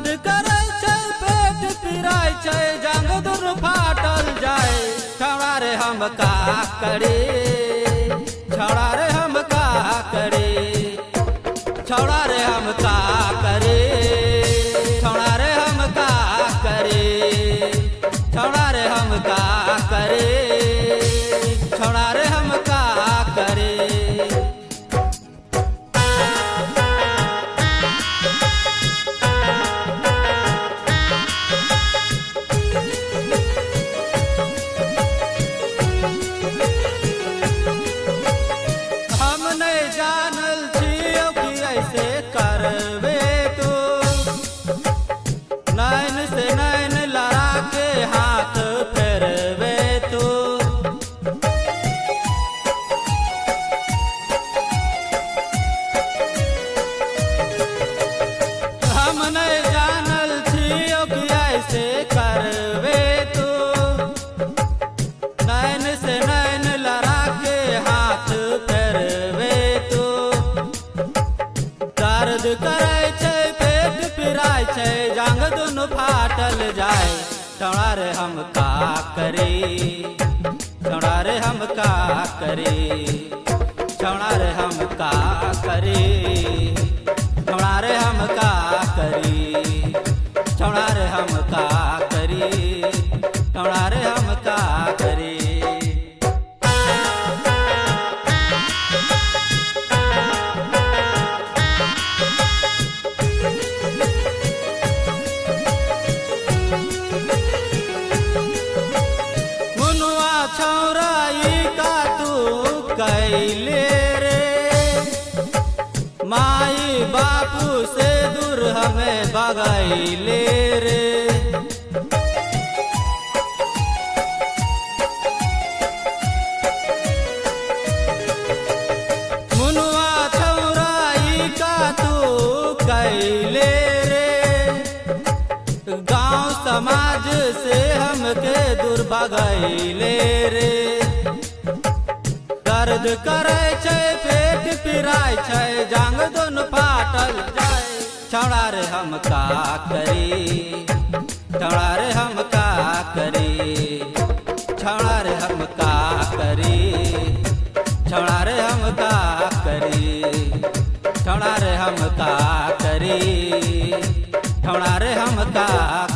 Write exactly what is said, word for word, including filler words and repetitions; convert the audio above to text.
दर्द करे छै पेट पिराय छै जांग दुर फाटल जाए छौड़ा रे हम का करे छौड़ा रे हम का करे छौड़ा रे हम का करे छौड़ा रे हम का करे छौड़ा रे हम का करे छौड़ा रे हम का करे करवे तो नैन से नैन लड़ा के हाथ फेरवे तो हम नहीं जानल छियो कि ऐसे करवे तो नैन से नैन लड़ा के हाथ फेरवे तो दर्द करे छै पेट पिराय छै जांग दुनु फाटल जाए छौड़ा रे हम का करे छौड़ा रे हम का करे छौड़ा रे हम का करे छौड़ा रे हम का करे छौड़ा रे हम का करे छौड़ा रे हम का करे छौराई का तू कैले रे माई बापू से दूर हमें भगाइले रे मुनुआ छौराई का तू कैले रे गांव समाज से हमके दूर भगाइले रे दर्द करे छै पेट पिराय छै जांग दुनु फाटल जाए छौड़ा रे हम का करे छौड़ा रे हम का करे छौड़ा रे हम का करे छौड़ा रे हम का करे छौड़ा रे हम का करे छौड़ा रे हम का